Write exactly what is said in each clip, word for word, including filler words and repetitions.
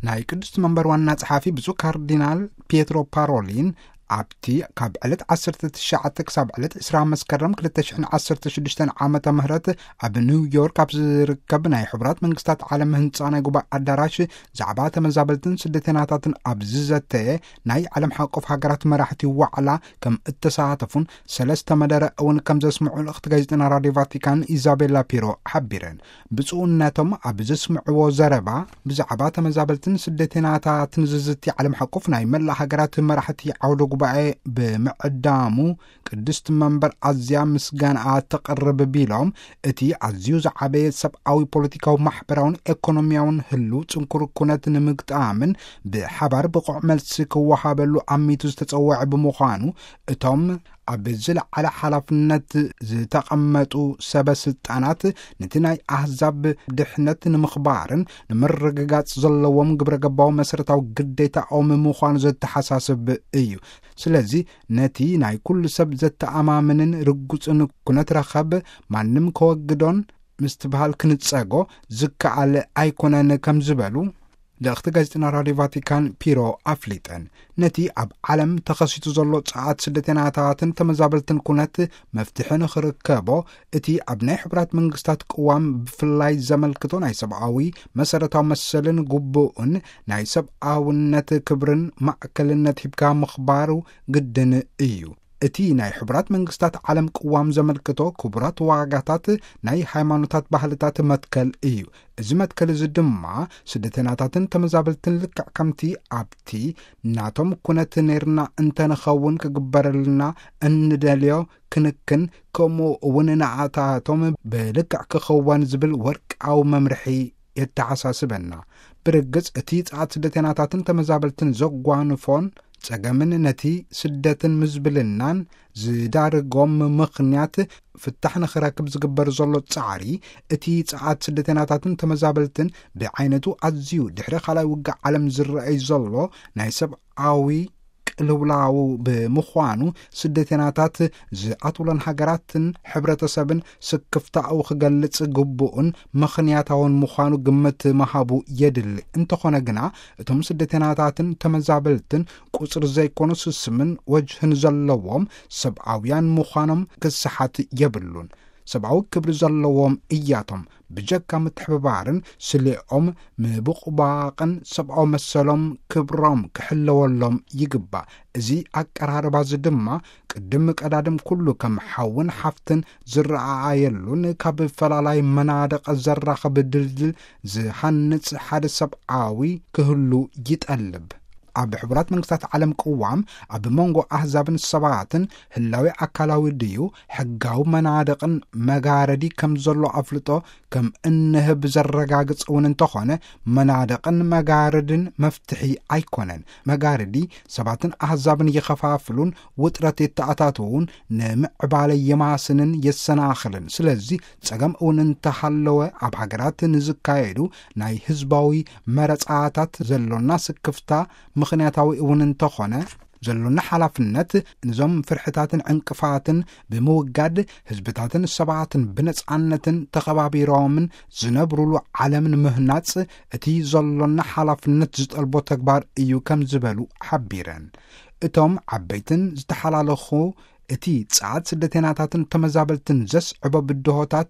ናይ ቅዱስ መንበር ዋና ጸሓፊ ብፁዕ ካርዲናል ፒየትሮ ፓሮሊን ኣብቲ ካብ ዕለት ዓሰርተ ትሽዓተ ክሳብ ዕለት ዕስራን መስከረም ክልተ ሽሕን ዓሰርተ ሽዱሽተ ዓመተ ምህረት ኣብ ኒውዮርክ ኣብ ዝርከብ ናይ ሕቡራት መንግስታት ዓለም ህንፃ ናይ ጉባኤ ኣዳራሽ ዛዕባ ተመዛበልትን ስደተኛታትን ኣብ ዝዘተየ ናይ ዓለም ሓቆፍ ሃገራት መራሕቲ ዋዕላ ከም እተሳተፉን ሰለስተ መደረ እውን ከም ዘስምዑ ልእኽቲ ጋዜጠና ራድዮ ቫቲካን ኢዛቤላ ፒሮ ሓቢረን። ብፁዕነቶም ኣብ ዘስምዕዎ ዘረባ ብዛዕባ ተመዛበልትን ስደተኛታትን ዝዝቲ ዓለም ሓቆፍ ናይ መላእ ሃገራት መራሕቲ ዓውደ ጉባኤ ብምዕዳሙ ቅድስት መንበር ኣዝያ ምስጋንኣ ተቐርብ ቢሎም እቲ ኣዝዩ ዝዓበየ ሰብኣዊ ፖለቲካዊ ማሕበራውን ኢኮኖሚያውን ህሉ ጽንኩር ኩነት ንምግጣምን ብሓባር ብቑዕ መልሲ ክወሃበሉ ኣሚቱ ዝተጸውዐ ብምዃኑ እቶም ኣብ ዝለዓለ ሓላፍነት ዝተቐመጡ ሰበስልጣናት ነቲ ናይ ኣህዛብ ድሕነት ንምኽባርን ንምርግጋጽ ዘለዎም ግብረ ገባዊ መሰረታዊ ግዴታኦም ምዃኑ ዘተሓሳስብ እዩ። ስለዚ ነቲ ናይ ኩሉ ሰብ ዘተኣማምንን ርጉጽን ኩነት ረኸብ ማንም ከወግዶን ምስትበሃል ክንጸጎ ዝከኣለ ኣይኮነን ከም ዝበሉ ልእኽቲ ጋዜጠና ራድዮ ቫቲካን ፒሮ ኣፍሊጠን። ነቲ ኣብ ዓለም ተኸሲቱ ዘሎ ጸዓት ስደተኛታትን ተመዛበልትን ኩነት መፍትሒ ንኽርከቦ እቲ ኣብ ናይ ሕቡራት መንግስታት ቅዋም ብፍላይ ዘመልክቶ ናይ ሰብኣዊ መሰረታዊ መሰልን ግቡእን ናይ ሰብኣውነት ክብርን ማዕከልነት ሂብካ ምኽባሩ ግድን እዩ። እቲ ናይ ሕቡራት መንግስታት ዓለም ቅዋም ዘመልክቶ ክቡራት ዋጋታት ናይ ሃይማኖታት ባህልታት መትከል እዩ። እዚ መትከል እዚ ድማ ስደተኛታትን ተመዛበልትን ልክዕ ከምቲ ኣብቲ ናቶም ኩነት ነርና እንተንኸውን ክግበረልና እንደልዮ ክንክን ከምኡ እውን ንዓታቶም ብልክዕ ክኸውን ዝብል ወርቃዊ መምርሒ የተሓሳስበና። ብርግጽ እቲ ጸዓት ስደተኛታትን ተመዛበልትን ዘጓንፎን ጸገምን ነቲ ስደትን ምዝብልናን ዝዳርጎም ምኽንያት ፍታሕ ንኽረክብ ዝግበር ዘሎ ጻዕሪ እቲ ጸዓት ስደተኛታትን ተመዛበልትን ብዓይነቱ ኣዝዩ ድሕሪ ካልኣይ ውግእ ዓለም ዝረአይ ዘሎ ናይ ሰብኣዊ ቅልውላው ብምዃኑ ስደተኛታት ዝኣትውለን ሃገራትን ሕብረተሰብን ስክፍታኡ ክገልጽ ግቡእን ምኽንያታውን ምዃኑ ግምት መሃቡ የድሊ እንተኾነ ግና እቶም ስደተኛታትን ተመዛበልትን ቁጽሪ ዘይኮኑ ስስምን ወጅህን ዘለዎም ሰብኣውያን ምዃኖም ክስሓት የብሉን። ሰብኣዊ ክብሪ ዘለዎም እያቶም ብጀካ ምትሕብባርን ስልኦም ምብቕባቕን ሰብኣዊ መሰሎም ክብሮም ክሕለወሎም ይግባእ። እዚ ኣቀራርባ እዚ ድማ ቅድም ቀዳድም ኩሉ ከም ሓውን ሓፍትን ዝረኣየሉን ካብ ፈላላይ መናደቕ ዘራኸብ ድልድል ዝሃንጽ ሓደ ሰብኣዊ ክህሉ ይጠልብ። ኣብ ሕቡራት መንግስታት ዓለም ቅዋም ኣብ መንጎ ኣህዛብን ሰባትን ህላዊ ኣካላዊ ድዩ ሕጋዊ መናደቕን መጋረዲ ከም ዘሎ ኣፍልጦ ከም እንህብ ዘረጋግጽ እውን እንተኾነ መናደቕን መጋረድን መፍትሒ ኣይኮነን። መጋረዲ ሰባትን ኣህዛብን ይኸፋፍሉን ውጥረት የተኣታትውን ንምዕባለ የማስንን የሰናኽልን። ስለዚ ጸገም እውን እንተሃለወ ኣብ ሃገራት ንዝካየዱ ናይ ህዝባዊ መረጻታት ዘሎና ስክፍታ ምኽንያታዊ እውን እንተኾነ ዘሎና ሓላፍነት ንዞም ፍርሕታትን ዕንቅፋትን ብምውጋድ ህዝብታትን ሰባትን ብነጻነትን ተኸባቢሮምን ዝነብሩሉ ዓለምን ምህናጽ እቲ ዘሎና ሓላፍነት ዝጠልቦ ተግባር እዩ ከም ዝበሉ ሓቢረን። እቶም ዓበይትን ዝተሓላለኹ እቲ ጸዓት ስደተኛታትን ተመዛበልትን ዘስዕቦ ብድሆታት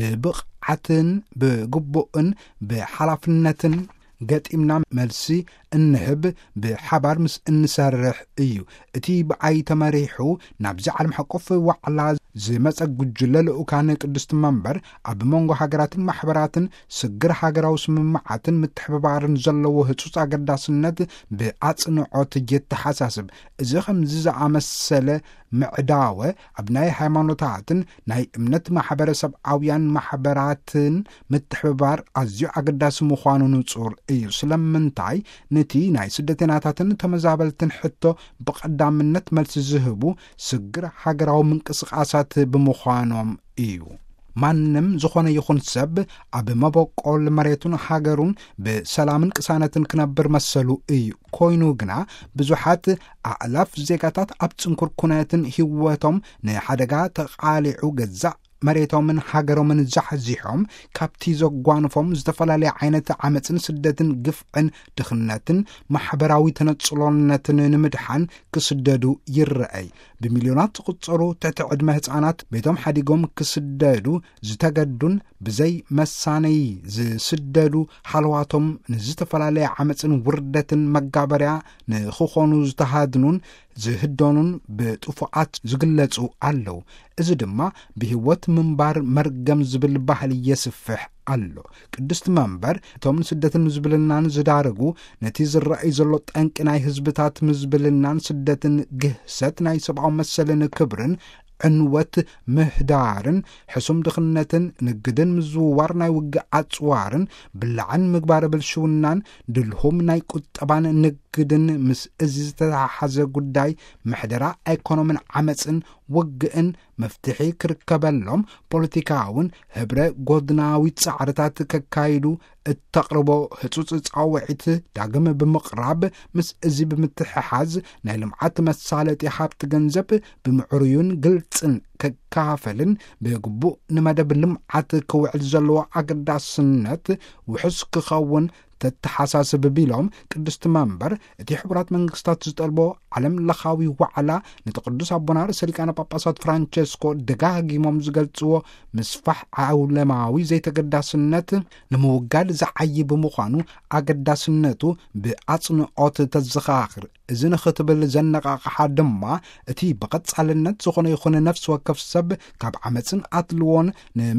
ብብቕዓትን ብግቡእን ብሓላፍነትን ገጢምና መልሲ እንህብ ብሓባር ምስ እንሰርሕ እዩ። እቲ ብዓይ ተመሪሑ ናብዚ ዓለም ሓቆፍ ዋዕላ ዝመጸ ጉጅለ ልኡካን ቅድስት መንበር ኣብ መንጎ ሃገራትን ማሕበራትን ስግር ሃገራዊ ስምምዓትን ምትሕብባርን ዘለዎ ህጹጽ ኣገዳስነት ብኣጽንዖት የተሓሳስብ። እዚ ከምዚ ዝኣመሰለ ምዕዳወ ኣብ ናይ ሃይማኖታትን ናይ እምነት ማሕበረሰብኣውያን ማሕበራትን ምትሕብባር ኣዝዩ ኣገዳሲ ምዃኑ ንጹር እዩ። ስለምንታይ ነቲ ናይ ስደተኛታትን ተመዛበልትን ሕቶ ብቐዳምነት መልሲ ዝህቡ ስግር ሃገራዊ ምንቅስቓሳት ብምዃኖም እዩ። ማንም ዝኾነ ይኹን ሰብ ኣብ መበቆል መሬቱን ሃገሩን ብሰላምን ቅሳነትን ክነብር መሰሉ እዩ። ኮይኑ ግና ብዙሓት ኣዕላፍ ዜጋታት ኣብ ጽንኩር ኩነትን ህይወቶም ንሓደጋ ተቓሊዑ ገዛእ መሬቶምን ሃገሮምን ዘሕዚሖም ካብቲ ዘጓንፎም ዝተፈላለዩ ዓይነት ዓመፅን ስደትን ግፍዕን ድኽነትን ማሕበራዊ ተነጽሎነትን ንምድሓን ክስደዱ ይረአይ ብሚልዮናት ዝቁጸሩ ትሕቲ ዕድመ ህፃናት ቤቶም ሓዲጎም ክስደዱ ዝተገዱን ብዘይ መሳነይ ዝስደዱ ሓልዋቶም ንዝተፈላለየ ዓመፅን ውርደትን መጋበርያ ንኽኾኑ ዝተሃድኑን ዝህዶኑን ብጥፉዓት ዝግለጹ ኣለዉ እዚ ድማ ብህይወት ምንባር መርገም ዝብል ባህሊ የስፍሕ ኣሎ ቅድስት መንበር እቶም ስደትን ምዝብልናን ዝዳረጉ ነቲ ዝረአይ ዘሎ ጠንቂ ናይ ህዝብታት ምዝብልናን ስደትን ግህሰት ናይ ሰብኣዊ መሰልን ክብርን ዕንወት ምህዳርን ሕሱም ድኽነትን ንግድን ምዝውዋር ናይ ውግእ ዓጽዋርን ብልዓን ምግባረ ብልሽውናን ድልሁም ናይ ቁጠባን ንግድን ምስ እዚ ዝተሓሓዘ ጉዳይ ምሕደራ ኢኮኖምን ዓመፅን ውግእን መፍትሒ ክርከበሎም ፖለቲካውን ህብረ ጎድናዊ ጻዕርታት ከካይዱ እተቕርቦ ህጹጽ ጻውዒት ዳግም ብምቕራብ ምስ እዚ ብምትሕሓዝ ናይ ልምዓት መሳለጢ ሃብቲ ገንዘብ ብምዕሩዩን ግልጽን ከካፈልን ብግቡእ ንመደብ ልምዓት ክውዕል ዘለዎ ኣገዳስነት ውሕስ ክኸውን ተተሓሳስብ ቢሎም ቅድስት መንበር እቲ ሕቡራት መንግስታት ዝጠልቦ ዓለም ለኻዊ ዋዕላ ነቲ ቅዱስ አቡና ርእሰ ሊቃነ ጳጳሳት ፍራንቸስኮ ደጋጊሞም ዝገልጽዎ ምስፋሕ ዓለማዊ ዘይተገዳስነት ንምውጋድ ዝዓይ ብምዃኑ ኣገዳስነቱ ብኣጽንዖት ተዘኻኽር እዚ ንኽትብል ዘነቓቕሓ ድማ እቲ ብቐጻልነት ዝኾነ ይኹን ነፍሲ ወከፍ ሰብ ካብ ዓመፅን ኣድልዎን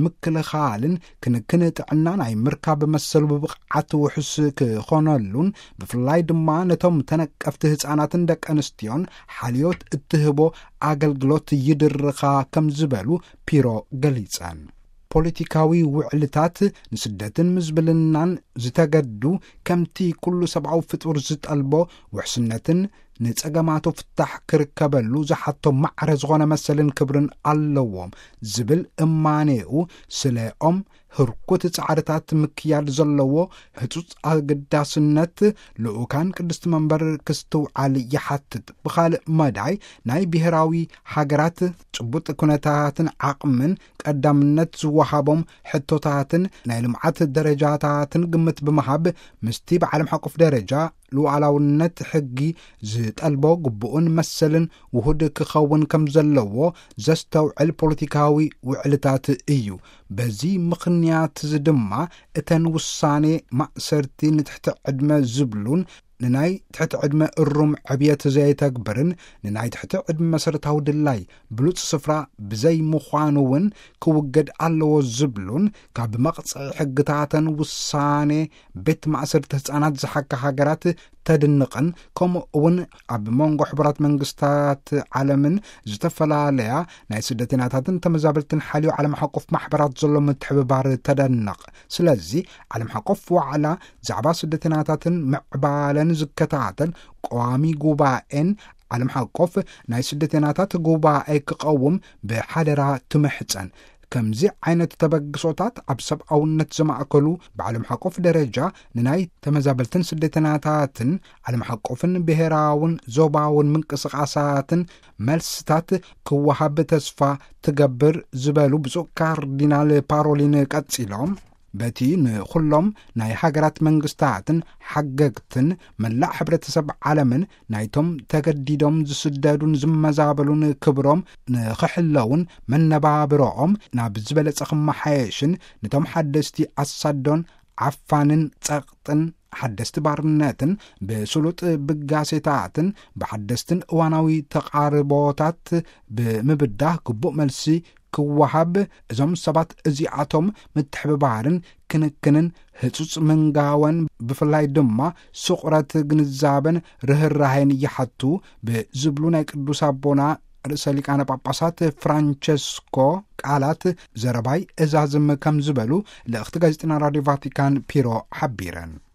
ንምክልኻልን ክንክን ጥዕና ናይ ምርካብ መሰሉ ብብቕዓት ውሕስ ክኾነሉን ብፍላይ ድማ ነቶም ተነቀፍቲ ህፃናትን ደቂ ኣንስትዮን ሓልዮት እትህቦ ኣገልግሎት ይድርኻ ከም ዝበሉ ፒሮ ገሊጸን ፖለቲካዊ ውዕልታት ንስደትን ምዝብልናን ዝተገዱ ከምቲ ኩሉ ሰብኣዊ ፍጡር ዝጠልቦ ውሕስነትን ንጸገማቱ ፍታሕ ክርከበሉ ዝሓቶ ማዕረ ዝኾነ መሰልን ክብርን ኣለዎም ዝብል እማኔኡ ስለኦም ህርኩት ጻዕርታት ምክያድ ዘለዎ ህጹጽ ኣገዳስነት ልኡካን ቅድስት መንበር ክስተውዓል ይሓትት ብኻልእ መዳይ ናይ ብሔራዊ ሃገራት ጭቡጥ ኩነታትን ዓቕምን ቀዳምነት ዝወሃቦም ሕቶታትን ናይ ልምዓት ደረጃታትን ግምት ብምሃብ ምስቲ ብዓለም ሓቁፍ ደረጃ ሉዓላውነት ሕጊ ዝጠልቦ ግቡእን መሰልን ውሁድ ክኸውን ከም ዘለዎ ዘስተውዕል ፖለቲካዊ ውዕልታት እዩ በዚ ምኽንያት ድማ እተን ውሳኔ ማእሰርቲ ንትሕቲ ዕድመ ዝብሉን ንናይ ትሕቲ ዕድመ እሩም ዕብየት ዘይተግብርን ንናይ ትሕቲ ዕድመ መሰረታዊ ድላይ ብሉጽ ስፍራ ብዘይ ምዃኑውን ክውገድ ኣለዎ ዝብሉን ካብ መቕጽዒ ሕግታተን ውሳኔ ቤት ማእሰርቲ ህፃናት ዝሓካ ሃገራት ተድንቕን ከምኡ እውን ኣብ መንጎ ሕቡራት መንግስታት ዓለምን ዝተፈላለያ ናይ ስደተኛታትን ተመዛበልትን ሓልዮ ዓለም ሓቁፍ ማሕበራት ዘሎ ምትሕብባር ተደንቕ ስለዚ ዓለም ሓቁፍ ዋዕላ ዛዕባ ስደተኛታትን ምዕባለን ዝከታተል ቋሚ ጉባኤን ዓለም ሓቁፍ ናይ ስደተኛታት ጉባኤ ክቐውም ብሓደራ ትምሕፀን ከምዚ ዓይነት ተበግሶታት ኣብ ሰብኣውነት ዘማእከሉ ብዓለም ሓቁፍ ደረጃ ንናይ ተመዛበልትን ስደተኛታትን ዓለም ሓቁፍን ብሔራውን ዞባውን ምንቅስቓሳትን መልስታት ክወሃብ ተስፋ ትገብር ዝበሉ ብፁዕ ካርዲናል ፓሮሊን ቀጺሎም በቲ ንኹሎም ናይ ሃገራት መንግስታትን ሓገግትን መላእ ሕብረተሰብ ዓለምን ናይቶም ተገዲዶም ዝስደዱን ዝመዛበሉን ክብሮም ንኽሕለውን መነባብሮኦም ናብ ዝበለጸ ክመሓየሽን ነቶም ሓደስቲ ኣሳዶን ዓፋንን ጸቕጥን ሓደስቲ ባርነትን ብስሉጥ ብጋሴታትን ብሓደስትን እዋናዊ ተቃርቦታት ብምብዳህ ግቡእ መልሲ ክወሃብ እዞም ሰባት እዚኣቶም ምትሕብባርን ክንክንን ህጹጽ መንጋወን ብፍላይ ድማ ስቑረት ግንዛበን ርህራሄን ይሓቱ ብዝብሉ ናይ ቅዱስ አቦና ርእሰ ሊቃነ ጳጳሳት ፍራንቸስኮ ቃላት ዘረባይ እዛዝም ከም ዝበሉ ለእኽቲ ጋዜጠና ራድዮ ቫቲካን ፒሮ ሓቢረን